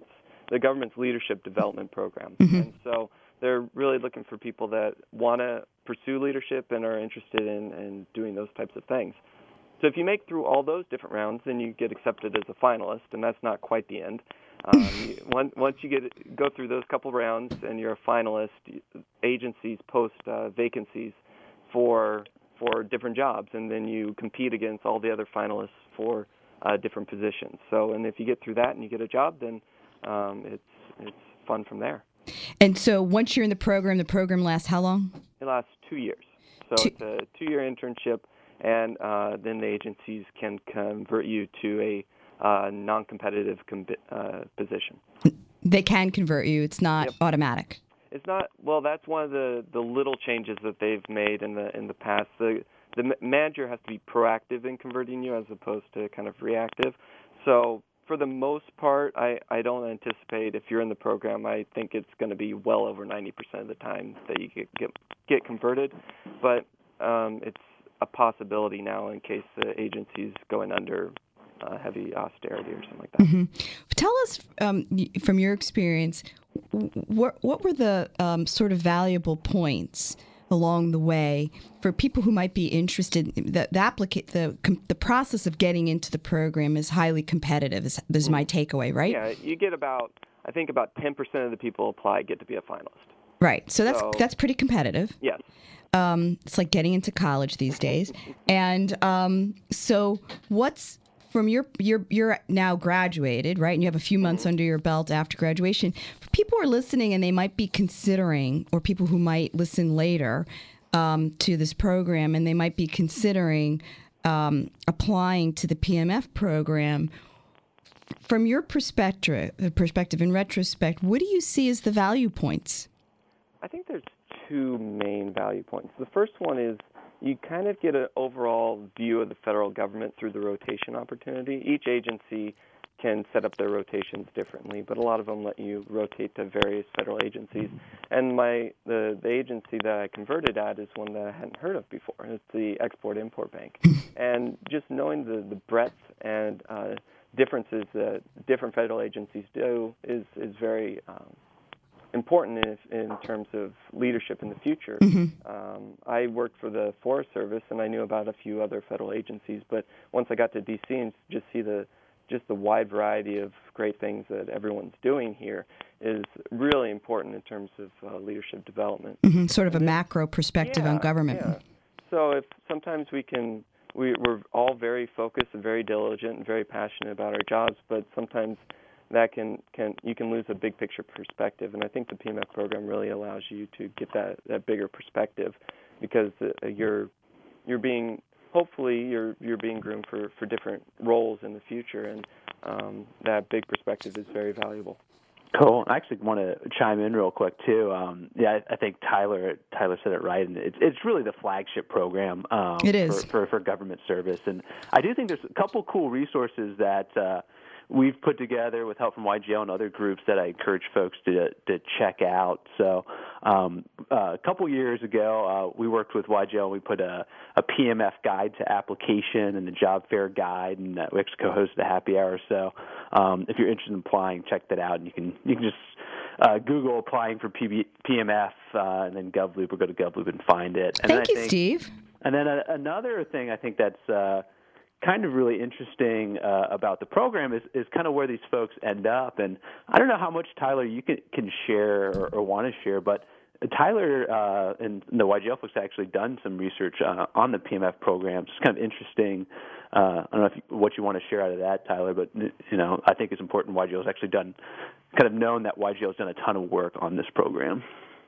the government's leadership development program. Mm-hmm. And so they're really looking for people that want to pursue leadership and are interested in, in doing those types of things. So if you make through all those different rounds, then you get accepted as a finalist, and that's not quite the end. Um, you, once, once you get go through those couple rounds and you're a finalist, agencies post uh, vacancies for for different jobs, and then you compete against all the other finalists for uh, different positions. So, and if you get through that and you get a job, then um, it's it's fun from there. And so once you're in the program, the program lasts how long? It lasts two years. So two. It's a two-year internship, and uh, then the agencies can convert you to a uh, non-competitive com- uh, position. They can convert you. It's not Yep. automatic. It's not. Well, that's one of the, the little changes that they've made in the in the past. The the ma- manager has to be proactive in converting you as opposed to kind of reactive. So for the most part, I, I don't anticipate, if you're in the program, I think it's going to be well over ninety percent of the time that you get get, get converted. But um, it's a possibility now in case the agency's going under uh, heavy austerity or something like that. Mm-hmm. Tell us, um, from your experience, what what were the um, sort of valuable points along the way for people who might be interested? The the, applica- the, the process of getting into the program is highly competitive, is, is my takeaway, right? Yeah, you get about, I think about ten percent of the people apply get to be a finalist. Right, so that's So- that's pretty competitive. Yes. Um, it's like getting into college these days. And um, so what's, from your, you're, you're now graduated, right? And you have a few months under your belt after graduation. For people who are listening and they might be considering, or people who might listen later um, to this program, and they might be considering um, applying to the P M F program, from your perspective, perspective in retrospect, what do you see as the value points? I think there's two main value points. The first one is you kind of get an overall view of the federal government through the rotation opportunity. Each agency can set up their rotations differently, but a lot of them let you rotate to various federal agencies. And my the, the agency that I converted at is one that I hadn't heard of before. It's the Export-Import Bank. And just knowing the, the breadth and uh, differences that different federal agencies do is, is very um, important in, in terms of leadership in the future. Mm-hmm. Um, I worked for the Forest Service, and I knew about a few other federal agencies. But once I got to D C and just see the just the wide variety of great things that everyone's doing here is really important in terms of uh, leadership development. Mm-hmm. Sort of a macro perspective yeah, on government. Yeah. So if sometimes we can, we, we're all very focused and very diligent and very passionate about our jobs, but sometimes that can, can you can lose a big picture perspective, and I think the P M F program really allows you to get that, that bigger perspective, because uh, you're you're being hopefully you're you're being groomed for, for different roles in the future, and um, that big perspective is very valuable. Cool. I actually want to chime in real quick too. Um, yeah, I, I think Tyler Tyler said it right, and it's it's really the flagship program. Um, It is. for, for for government service, and I do think there's a couple cool resources that uh, we've put together with help from Y G L and other groups that I encourage folks to to check out. So um, uh, a couple years ago, uh, we worked with Y G L. And we put a, a P M F guide to application and the job fair guide, and uh, we actually co-hosted a happy hour. So um, if you're interested in applying, check that out. And you can you can just uh, Google applying for P B, P M F uh, and then GovLoop, or go to GovLoop and find it. And Thank then you, I think, Steve. And then a, another thing I think that's uh, kind of really interesting uh, about the program is, is kind of where these folks end up. And I don't know how much, Tyler, you can, can share or, or want to share, but Tyler uh, and the Y G L folks have actually done some research uh, on the P M F program. It's kind of interesting. Uh, I don't know if you, what you want to share out of that, Tyler, but you know, I think it's important. Y G L has actually done, kind of known that Y G L has done a ton of work on this program.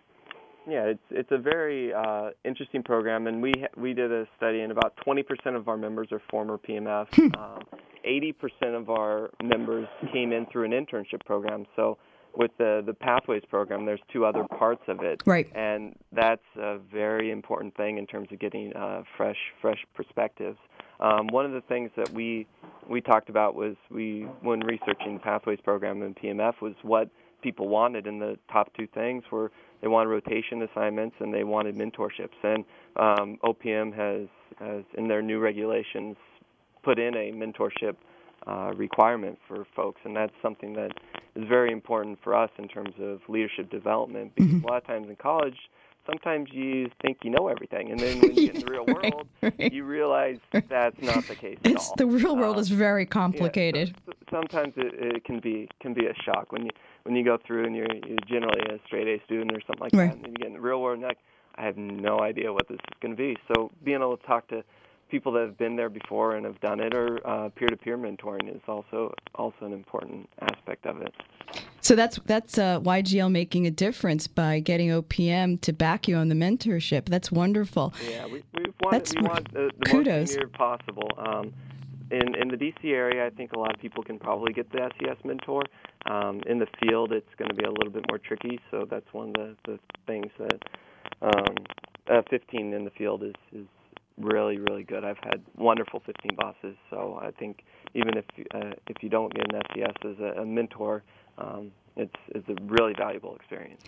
Yeah, it's it's a very uh, interesting program, and we we did a study, and about twenty percent of our members are former P M F. um, eighty percent of our members came in through an internship program. So with the the Pathways program, there's two other parts of it, right? And that's a very important thing in terms of getting uh, fresh fresh perspectives. Um, one of the things that we we talked about was we when researching the Pathways program and P M F was what people wanted, and the top two things were they wanted rotation assignments and they wanted mentorships. And um, O P M has, has, in their new regulations, put in a mentorship uh, requirement for folks, and that's something that is very important for us in terms of leadership development, because mm-hmm. a lot of times in college, sometimes you think you know everything, and then when you get in the real world, right, right. you realize that's not the case at it's, all. The real world um, is very complicated. Yeah, so, so sometimes it, it can be can be a shock when you when you go through and you're, you're generally a straight A student or something like right. that, and then you get in the real world and you're like, I have no idea what this is going to be. So being able to talk to people that have been there before and have done it, or uh, peer-to-peer mentoring is also also an important aspect of it. So that's that's uh, Y G L making a difference by getting O P M to back you on the mentorship. That's wonderful. Yeah, we we want that's, we want the, the kudos. most senior possible. Um, in in the D C area, I think a lot of people can probably get the S E S mentor. Um, in the field, it's going to be a little bit more tricky. So that's one of the, the things that um, uh, fifteen in the field is is. really, really good. I've had wonderful fifteen bosses, so I think even if uh, if you don't get an S E S as a, a mentor, um, it's it's a really valuable experience.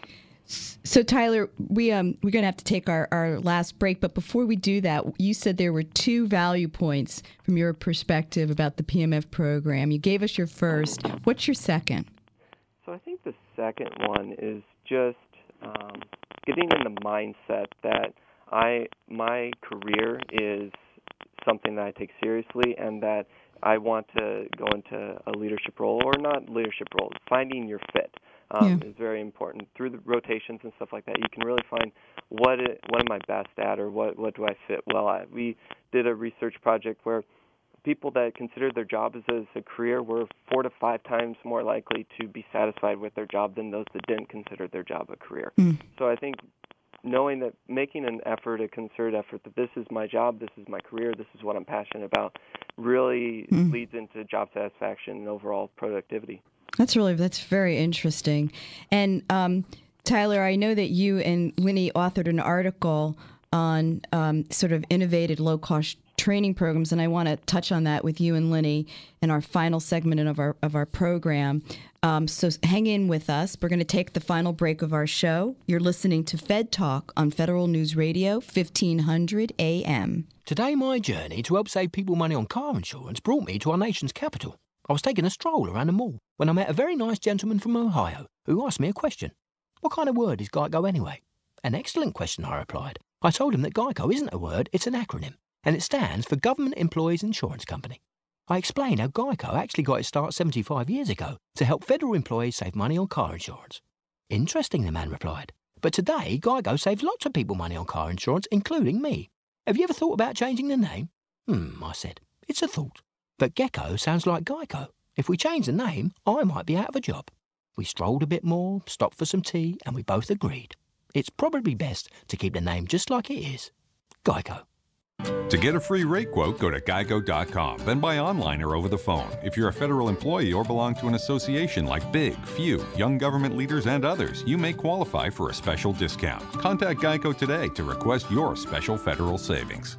So Tyler, we um we're going to have to take our, our last break, but before we do that, you said there were two value points from your perspective about the P M F program. You gave us your first. What's your second? So I think the second one is just um, getting in the mindset that I my career is something that I take seriously, and that I want to go into a leadership role, or not leadership role. Finding your fit um, yeah. is very important. Through the rotations and stuff like that, you can really find what it, what am I best at, or what what do I fit well at. We did a research project where people that considered their job as, as a career were four to five times more likely to be satisfied with their job than those that didn't consider their job a career. Mm. So I think knowing that, making an effort, a concerted effort, that this is my job, this is my career, this is what I'm passionate about, really mm. leads into job satisfaction and overall productivity. That's really, that's very interesting. And um, Tyler, I know that you and Linny authored an article on um, sort of innovative low-cost training programs, and I want to touch on that with you and Linny in our final segment of our of our program. Um, so hang in with us. We're going to take the final break of our show. You're listening to Fed Talk on Federal News Radio, fifteen hundred A M. Today, my journey to help save people money on car insurance brought me to our nation's capital. I was taking a stroll around the mall when I met a very nice gentleman from Ohio who asked me a question. What kind of word is GEICO anyway? An excellent question, I replied. I told him that GEICO isn't a word, it's an acronym, and it stands for Government Employees Insurance Company. I explained how GEICO actually got its start seventy-five years ago to help federal employees save money on car insurance. Interesting, the man replied. But today, GEICO saves lots of people money on car insurance, including me. Have you ever thought about changing the name? Hmm, I said. It's a thought. But Gecko sounds like Geico. If we change the name, I might be out of a job. We strolled a bit more, stopped for some tea, and we both agreed. It's probably best to keep the name just like it is. Geico. To get a free rate quote, go to geico dot com, then buy online or over the phone. If you're a federal employee or belong to an association like Big, Few, Young Government Leaders, and others, you may qualify for a special discount. Contact Geico today to request your special federal savings.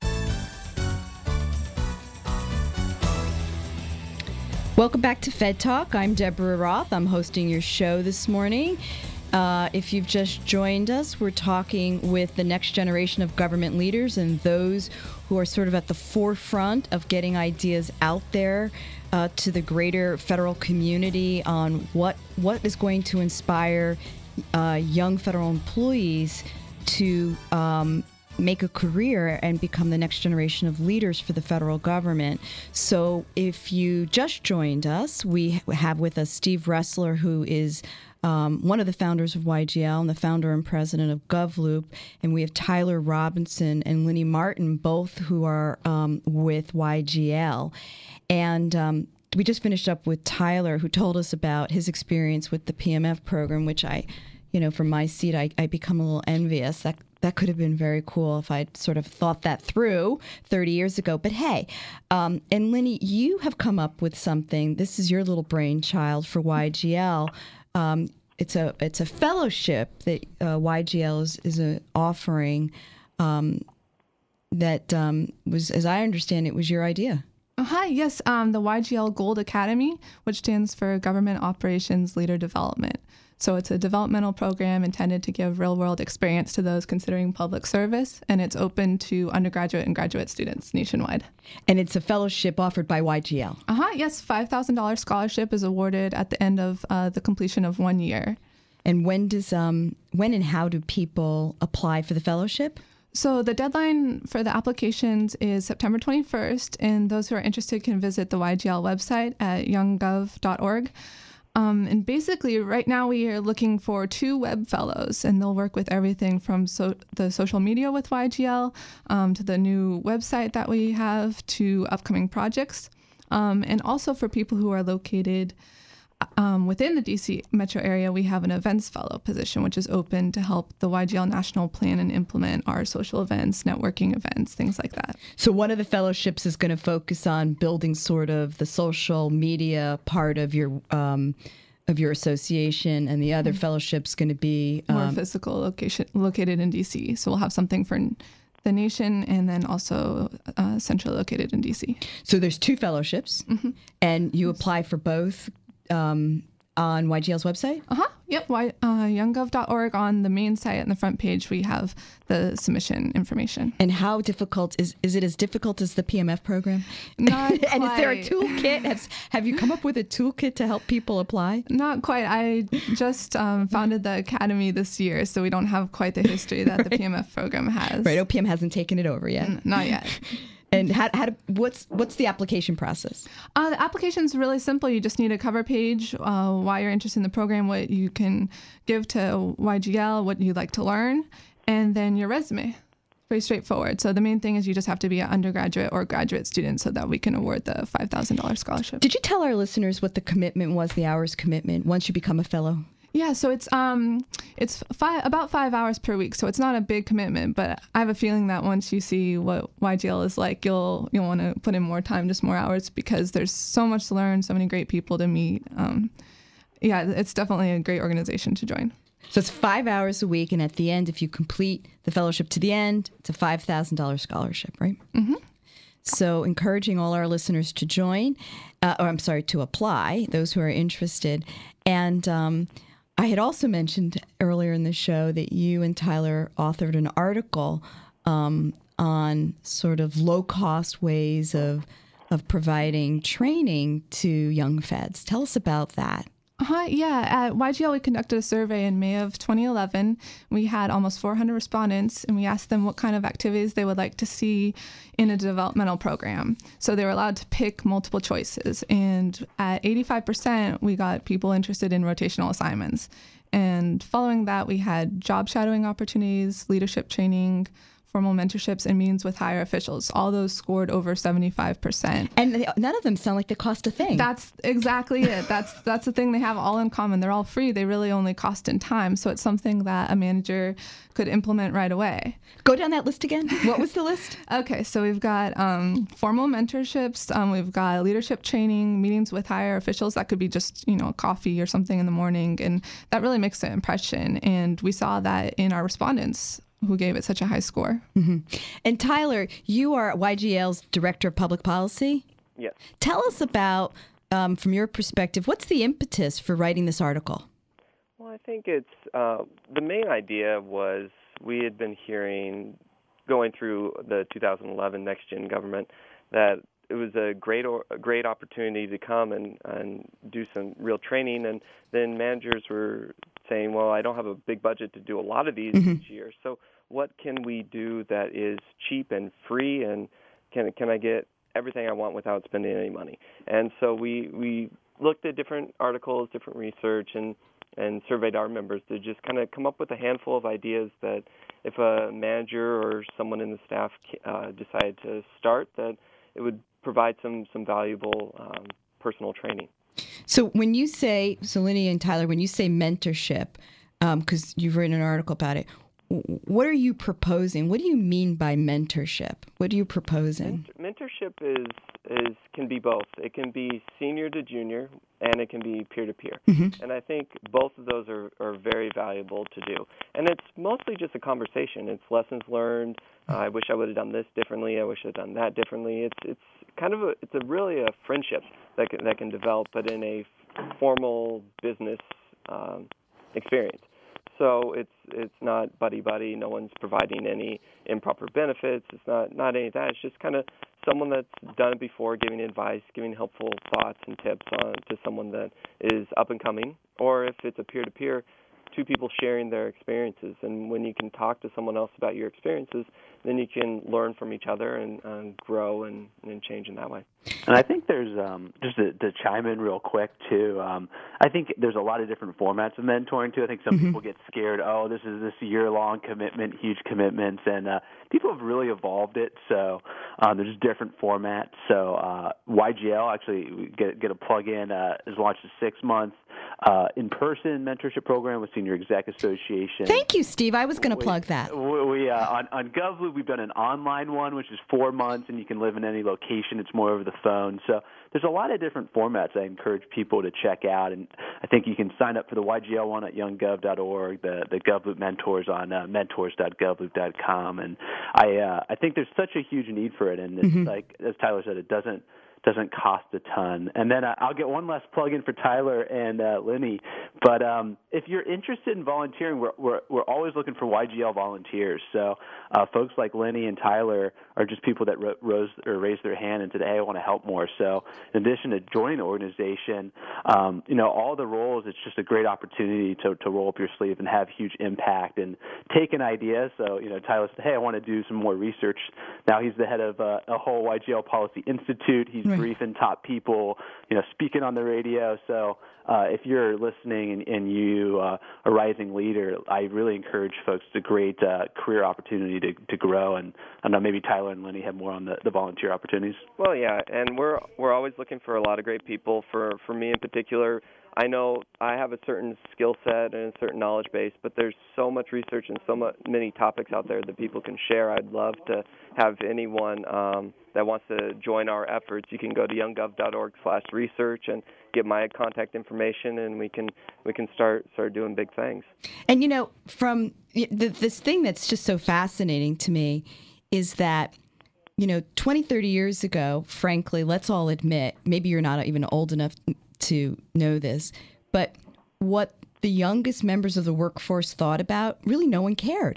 Welcome back to Fed Talk. I'm Deborah Roth. I'm hosting your show this morning. Uh, if you've just joined us, we're talking with the next generation of government leaders and those who are sort of at the forefront of getting ideas out there uh, to the greater federal community on what what is going to inspire uh, young federal employees to um, make a career and become the next generation of leaders for the federal government. So if you just joined us, we have with us Steve Ressler, who is Um, one of the founders of Y G L and the founder and president of GovLoop, and we have Tyler Robinson and Linny Martin, both who are um, with Y G L. And um, we just finished up with Tyler, who told us about his experience with the P M F program, which I, you know, from my seat, I, I become a little envious. That that could have been very cool if I'd sort of thought that through thirty years ago. But hey, um, and Linny, you have come up with something. This is your little brainchild for Y G L. Um, it's a it's a fellowship that uh, Y G L is, is a offering um, that um, was, as I understand it, was your idea. Oh, hi, yes, um, the Y G L Gold Academy, which stands for Government Operations Leader Development. So it's a developmental program intended to give real-world experience to those considering public service, and it's open to undergraduate and graduate students nationwide. And it's a fellowship offered by Y G L. Uh-huh, yes, five thousand dollars scholarship is awarded at the end of uh, the completion of one year. And when does um when and how do people apply for the fellowship? So the deadline for the applications is September twenty-first, and those who are interested can visit the Y G L website at young gov dot org. Um, and basically, right now we are looking for two web fellows, and they'll work with everything from so, the social media with Y G L um, to the new website that we have to upcoming projects. Um, and also for people who are located um, within the D C metro area, we have an events fellow position, which is open to help the Y G L national plan and implement our social events, networking events, things like that. So one of the fellowships is going to focus on building sort of the social media part of your um, of your association, and the other mm-hmm. fellowship's going to be um, more physical location located in D C. So we'll have something for the nation, and then also uh, centrally located in D C. So there's two fellowships, mm-hmm. and you apply for both um, on Y G L's website? Uh-huh. Yep. Y, uh, young gov dot org, on the main site on the front page, we have the submission information. And how difficult is is it as difficult as the P M F program? Not and quite. Is there a toolkit? Have, have you come up with a toolkit to help people apply? Not quite. I just um, founded the academy this year, so we don't have quite the history that right. the P M F program has. Right. O P M hasn't taken it over yet. N- not yet. And how, how do, what's what's the application process? Uh, the application is really simple. You just need a cover page, uh, why you're interested in the program, what you can give to Y G L, what you'd like to learn, and then your resume. Pretty straightforward. So the main thing is you just have to be an undergraduate or graduate student so that we can award the five thousand dollars scholarship. Did you tell our listeners what the commitment was, the hours commitment, once you become a fellow? Yeah, so it's um it's five, about five hours per week, so it's not a big commitment. But I have a feeling that once you see what Y G L is like, you'll you'll want to put in more time, just more hours, because there's so much to learn, so many great people to meet. Um, yeah, it's definitely a great organization to join. So it's five hours a week, and at the end, if you complete the fellowship to the end, it's a five thousand dollars scholarship, right? Mm-hmm. So encouraging all our listeners to join, uh, or I'm sorry, to apply, those who are interested. And um, I had also mentioned earlier in the show that you and Tyler authored an article um, on sort of low-cost ways of of providing training to young feds. Tell us about that. Uh-huh, yeah, at Y G L we conducted a survey in May of twenty eleven. We had almost four hundred respondents, and we asked them what kind of activities they would like to see in a developmental program. So they were allowed to pick multiple choices, and at eighty-five percent we got people interested in rotational assignments. And following that, we had job shadowing opportunities, leadership training, formal mentorships, and meetings with higher officials. All those scored over seventy-five percent. And they, none of them sound like they cost a thing. That's exactly it. That's that's the thing they have all in common. They're all free. They really only cost in time. So it's something that a manager could implement right away. Go down that list again. What was the list? Okay, so we've got um, formal mentorships. Um, we've got leadership training, meetings with higher officials. That could be just, you know, a coffee or something in the morning. And that really makes an impression. And we saw that in our respondents who gave it such a high score. Mm-hmm. And Tyler, you are Y G L's Director of Public Policy. Yes. Tell us about, um, from your perspective, what's the impetus for writing this article? Well, I think it's, uh, the main idea was we had been hearing, going through the two thousand eleven Next Gen government, that it was a great or, a great opportunity to come and, and do some real training, and then managers were saying, well, I don't have a big budget to do a lot of these mm-hmm. each year, so what can we do that is cheap and free, and can can I get everything I want without spending any money? And so we, we looked at different articles, different research, and, and surveyed our members to just kind of come up with a handful of ideas that if a manager or someone in the staff uh, decided to start, that it would provide some, some valuable um, personal training. So when you say, so Linny and Tyler, when you say mentorship, because um, you've written an article about it, what are you proposing? What do you mean by mentorship? What are you proposing? Mentorship is is can be both. It can be senior to junior, and it can be peer-to-peer. Mm-hmm. And I think both of those are, are very valuable to do. And it's mostly just a conversation. It's lessons learned. Uh, I wish I would have done this differently. I wish I'd done that differently. It's it's kind of a it's a really a friendship that can, that can develop, but in a formal business um, experience. So it's it's not buddy-buddy. No one's providing any improper benefits. It's not, not any of that. It's just kind of someone that's done it before, giving advice, giving helpful thoughts and tips on to someone that is up and coming. Or if it's a peer-to-peer, two people sharing their experiences. And when you can talk to someone else about your experiences, then you can learn from each other and uh, grow and, and change in that way. And I think there's, um, just to, to chime in real quick, too, um, I think there's a lot of different formats of mentoring, too. I think some mm-hmm. people get scared, oh, this is this year-long commitment, huge commitments, and uh, people have really evolved it. So uh, there's different formats. So uh, Y G L, actually, we get, get a plug-in, uh, has launched a six-month uh, in-person mentorship program with Senior Exec Association. Thank you, Steve. I was going to plug that. We, we uh, on, on GovLoop, we've done an online one, which is four months, and you can live in any location. It's more over the phone. So there's a lot of different formats I encourage people to check out, and I think you can sign up for the Y G L one at young gov dot org, the, the GovLoop Mentors on uh, mentors dot govloop dot com, and I uh, I think there's such a huge need for it, and it's mm-hmm. like, as Tyler said, it doesn't doesn't cost a ton. And then uh, I'll get one last plug in for Tyler and uh, Lenny. But um, if you're interested in volunteering, we're, we're we're always looking for Y G L volunteers. So uh, folks like Lenny and Tyler are just people that ro- rose or raised their hand and said, hey, I want to help more. So in addition to joining the organization, um, you know, all the roles, it's just a great opportunity to, to roll up your sleeve and have huge impact and take an idea. So, you know, Tyler said, hey, I want to do some more research. Now he's the head of uh, a whole Y G L Policy Institute. He's right. briefing top people, you know, speaking on the radio. So uh, if you're listening and, and you uh, a rising leader, I really encourage folks. It's a great uh, career opportunity to, to grow. And I don't know, maybe Tyler and Lenny have more on the, the volunteer opportunities. Well, yeah, and we're we're always looking for a lot of great people. For, for me in particular, I know I have a certain skill set and a certain knowledge base, but there's so much research and so much, many topics out there that people can share. I'd love to have anyone um, that wants to join our efforts. You can go to young gov dot org slash research and get my contact information, and we can we can start start doing big things. And, you know, from the, this thing that's just so fascinating to me is that, you know, twenty, thirty years ago, frankly, let's all admit, maybe you're not even old enough to know this, but what the youngest members of the workforce thought about, really no one cared.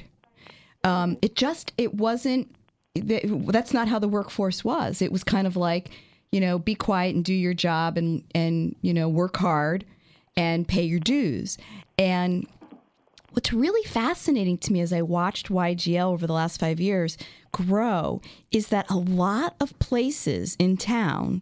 Um, it just, it wasn't, that's not how the workforce was. It was kind of like, you know, be quiet and do your job and, and, you know, work hard and pay your dues. And what's really fascinating to me as I watched Y G L over the last five years grow is that a lot of places in town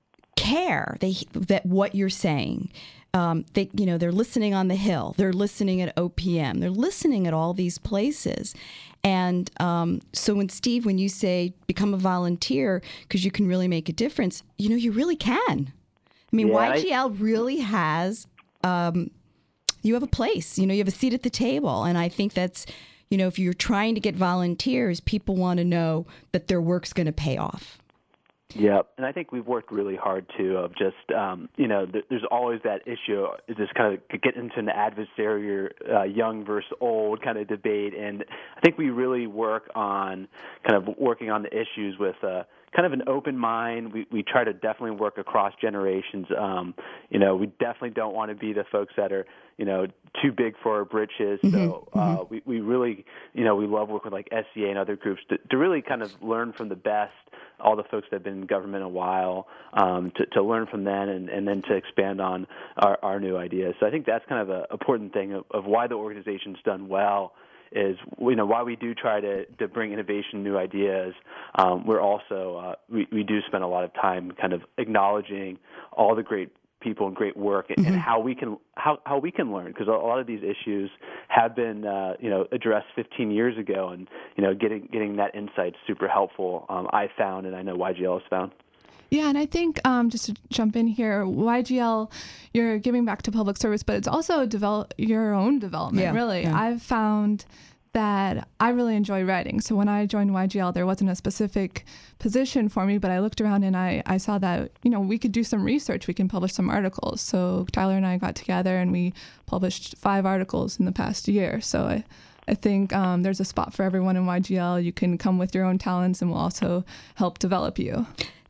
care they that what you're saying. Um, they, you know, they're listening on the Hill. They're listening at O P M. They're listening at all these places. And um, so when Steve, when you say become a volunteer because you can really make a difference, you know, you really can. I mean, yeah, Y G L I... really has, um, you have a place, you know, you have a seat at the table. And I think that's, you know, if you're trying to get volunteers, people want to know that their work's going to pay off. Yeah, and I think we've worked really hard, too, of just, um, you know, th- there's always that issue, is just kind of get into an adversarial uh, young versus old kind of debate, and I think we really work on kind of working on the issues with uh, kind of an open mind. We we try to definitely work across generations. Um, you know, we definitely don't want to be the folks that are, you know, too big for our britches. Mm-hmm. So uh, mm-hmm. we, we really, you know, we love working with like S C A and other groups to, to really kind of learn from the best, all the folks that have been in government a while, um, to, to learn from them and, and then to expand on our, our new ideas. So I think that's kind of an important thing of, of why the organization's done well is, you know, why we do try to, to bring innovation, new ideas. Um, we're also, uh, we, we do spend a lot of time kind of acknowledging all the great people and great work and, mm-hmm. and how we can how, how we can learn, because a lot of these issues have been uh, you know addressed fifteen years ago, and you know getting getting that insight is super helpful. Um, I found, and I know Y G L has found. Yeah, and I think um, just to jump in here, Y G L, you're giving back to public service, but it's also develop your own development. Yeah, really, yeah. I've found that I really enjoy writing. So when I joined Y G L, there wasn't a specific position for me, but I looked around and I, I saw that, you know, we could do some research. We can publish some articles. So Tyler and I got together and we published five articles in the past year. So I, I think um, there's a spot for everyone in Y G L. You can come with your own talents and we'll also help develop you.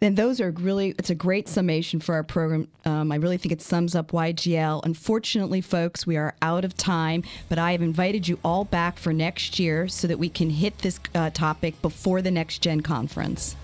And those are really, it's a great summation for our program. Um, I really think it sums up Y G L. Unfortunately, folks, we are out of time, but I have invited you all back for next year so that we can hit this uh, topic before the Next Gen Conference.